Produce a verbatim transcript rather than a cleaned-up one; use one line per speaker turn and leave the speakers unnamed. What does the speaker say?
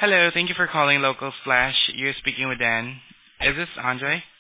Hello, thank you for calling Local Splash. You're speaking with Dan. Is this Andre?